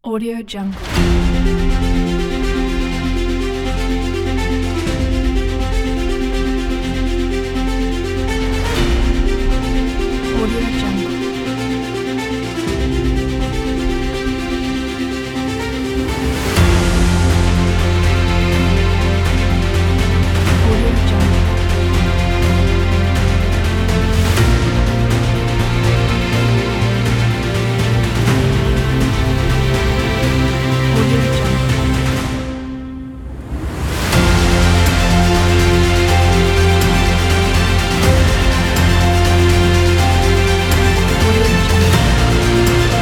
Audio Jungle. Audio Jungle. Audio Jungle. Audio Jungle. Audio Jungle.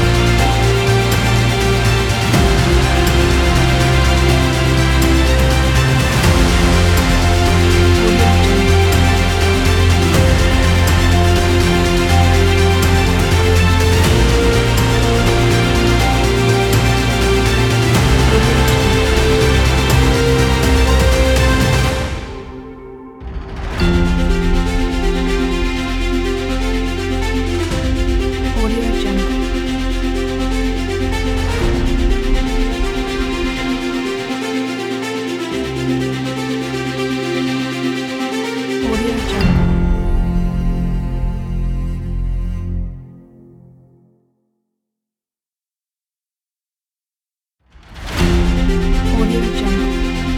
Audio Jungle. Audio Jungle. Audio Jungle. Audio Jungle.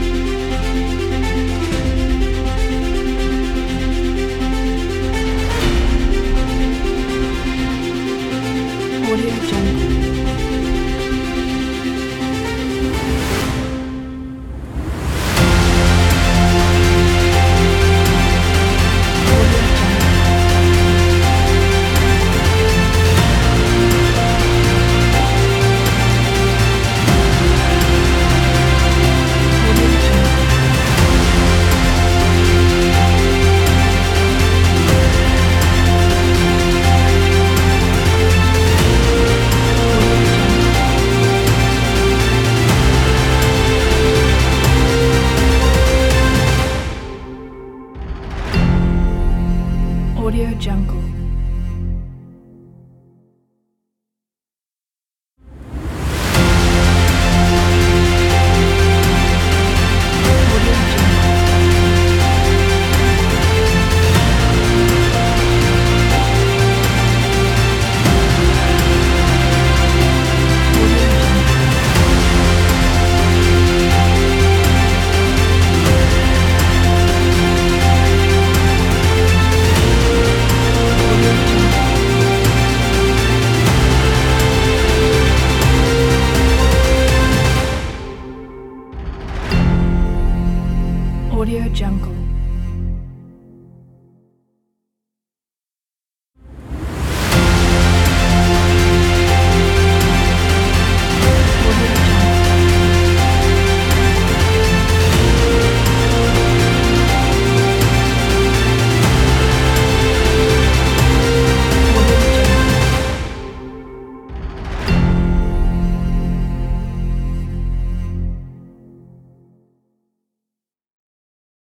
Audio Jungle. Audio Jungle. Audio Jungle. Audio Jungle. Audio Jungle. Audio Jungle. Audio Jungle. Audio Jungle. Audio Jungle.